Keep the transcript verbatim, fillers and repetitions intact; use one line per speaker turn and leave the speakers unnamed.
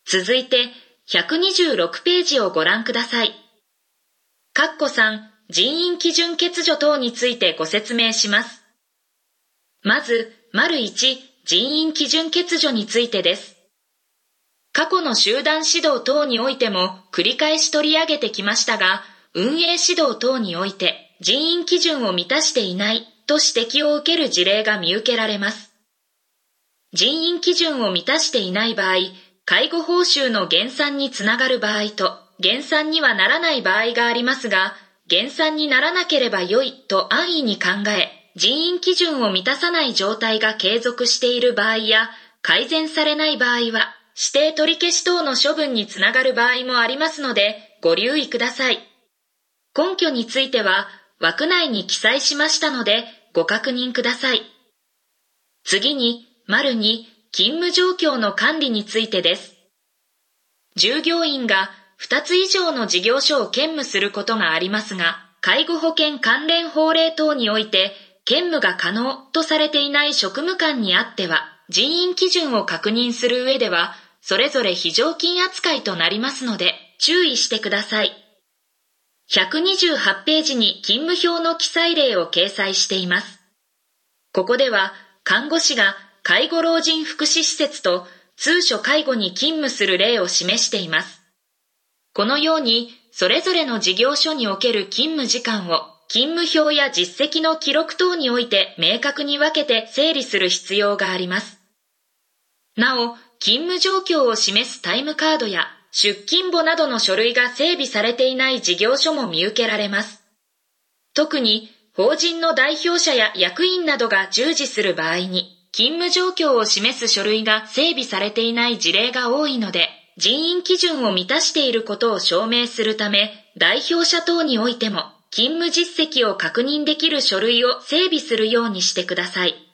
続いてひゃくにじゅうろくページをご覧ください。かっこさん、人員基準欠如等についてご説明します。まず、丸いち、人員基準欠如についてです。過去の集団指導等においても繰り返し取り上げてきましたが、運営指導等において人員基準を満たしていないと指摘を受ける事例が見受けられます。人員基準を満たしていない場合、介護報酬の減算につながる場合と、減算にはならない場合がありますが、減算にならなければ良いと安易に考え、人員基準を満たさない状態が継続している場合や、改善されない場合は、指定取り消し等の処分につながる場合もありますので、ご留意ください。根拠については、枠内に記載しましたので、ご確認ください。次に、丸に、勤務状況の管理についてです。従業員がふたつ以上の事業所を兼務することがありますが、介護保険関連法令等において、兼務が可能とされていない職務間にあっては、人員基準を確認する上では、それぞれ非常勤扱いとなりますので、注意してください。ひゃくにじゅうはちページに勤務表の記載例を掲載しています。ここでは、看護師が介護老人福祉施設と通所介護に勤務する例を示しています。このように、それぞれの事業所における勤務時間を、勤務表や実績の記録等において明確に分けて整理する必要があります。なお、勤務状況を示すタイムカードや出勤簿などの書類が整備されていない事業所も見受けられます。特に、法人の代表者や役員などが従事する場合に、勤務状況を示す書類が整備されていない事例が多いので、人員基準を満たしていることを証明するため、代表者等においても、勤務実績を確認できる書類を整備するようにしてください。